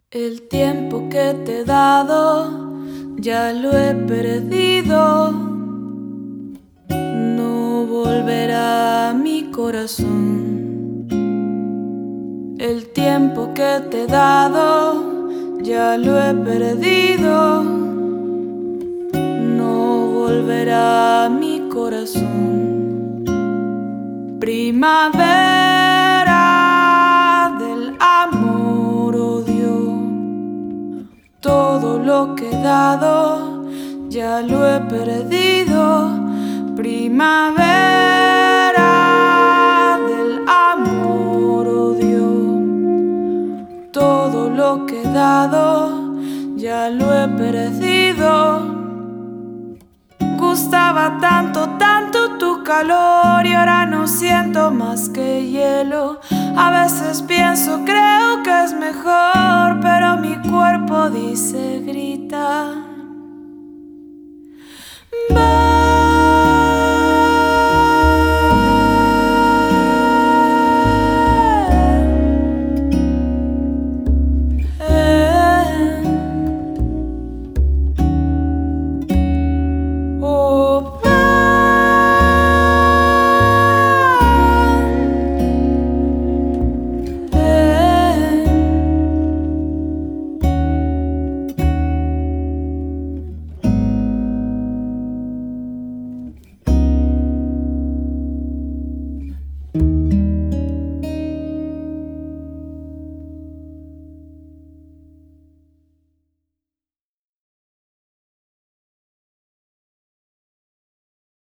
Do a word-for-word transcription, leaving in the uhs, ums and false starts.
El tiempo que te he dado ya lo he perdido. No volverá a mi corazón. El tiempo que te he dado ya lo he perdido. No volverá a mi corazón. Primavera del amor, odio. Todo lo que he dado ya lo he perdido. Primavera del amor, odio. Todo lo que he dado ya lo he perdido. Gustaba tanto, tanto tu calor y ahora no siento más que hielo. A veces pienso, creo que es mejor, pero mi cuerpo dice